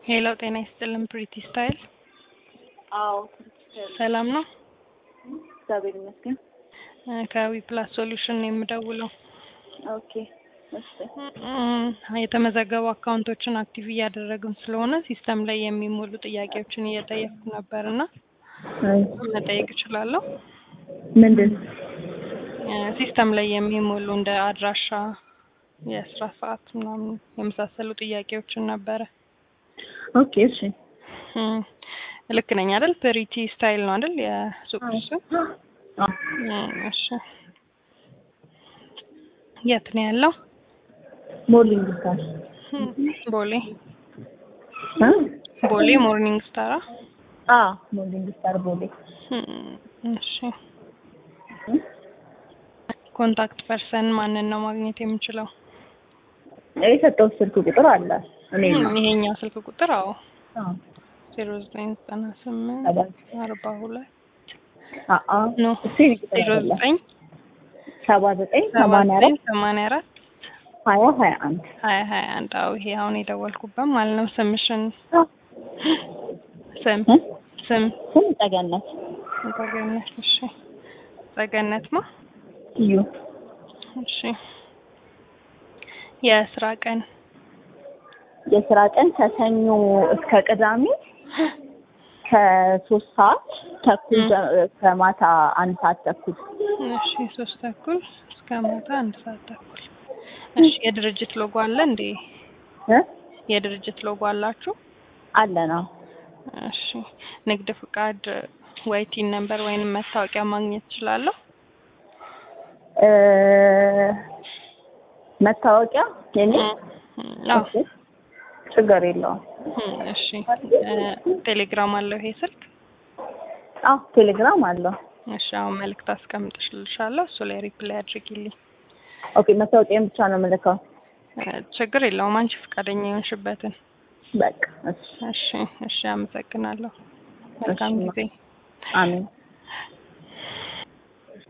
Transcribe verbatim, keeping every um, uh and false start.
ሄሎ ጤና ይስጥልን ፕሪቲ ስታይል። አዎ ሰላም ነው? እግዚአብሔር ይመስገን። ከዊ ፕላስ ሶሉሽን ነው የምደውለው። ኦኬ እሺ። የተመዘገቡ አካውንቶችን አክቲቭ እያደረግን ስለሆነ ሲስተም ላይ የሚሞሉ ጥያቄዎችን እየጠየቅኩ ነበርና መጠየቅ እችላለሁ? ምንድን? ሲስተም ላይ የሚሞሉ እንደ አድራሻ፣ የስራ ሰዓት ምናምን የመሳሰሉ ጥያቄዎችን ነበረ። ኦኬ እሺ። ልክ ነኝ አይደል? ፕሪቲ ስታይል ነው አይደል የሱቁ ስም? እሺ። የት ነው ያለው? ሞርኒንግ ስታር ቦሌ። አ ቦሌ ሞርኒንግ ስታር። አ ሞርኒንግ ስታር ቦሌ። እሺ። ኮንታክት ፐርሰን ማንን ነው ማግኘት የምችለው? የሰጠው ስልክ ቁጥር አለ። እኔ ይሄኛው ስልክ ቁጥር? አዎ። አዎ ዜሮ ዘጠኝ ዘጠና ስምንት አርባ ሁለት አአ ኖ ዜሮ ዘጠኝ ሰባ ዘጠኝ ሰማንያ አራት ሰማንያ አራት ሀያ ሀያ አንድ ሀያ ሀያ አንድ አዎ ይሄ አሁን የደወልኩበት ማለት ነው። ስምሽን? ስም ስም ስም ጸገነት። ጸገነት። እሺ ጸገነት ማ እዩ። እሺ። የስራ ቀን? የስራ ቀን ከሰኞ እስከ ቅዳሜ ከሶስት ሰዓት ተኩል ከማታ አንድ ሰዓት ተኩል። እሺ ሶስት ተኩል እስከ ማታ አንድ ሰዓት ተኩል። እሺ የድርጅት ሎጎ አለ እንዴ? እ የድርጅት ሎጎ አላችሁ? አለ ነው። እሺ ንግድ ፍቃድ ወይ ቲን ነምበር ወይንም መታወቂያ ማግኘት እችላለሁ? እ መታወቂያ የኔ? አዎ ችግር የለውም። እሺ ቴሌግራም አለው ይሄ ስልክ? አዎ ቴሌግራም አለው። እሺ አሁን መልእክት አስቀምጥልሻለሁ፣ እሱ ላይ ሪፕላይ አድርጊልኝ። ኦኬ መታወቂያን ብቻ ነው የምልከው? ችግር የለውም አንቺ ፈቃደኛ የሆንሽበትን። በቃ እሺ እሺ እሺ አመሰግናለሁ። መልካም ጊዜ። አሜን።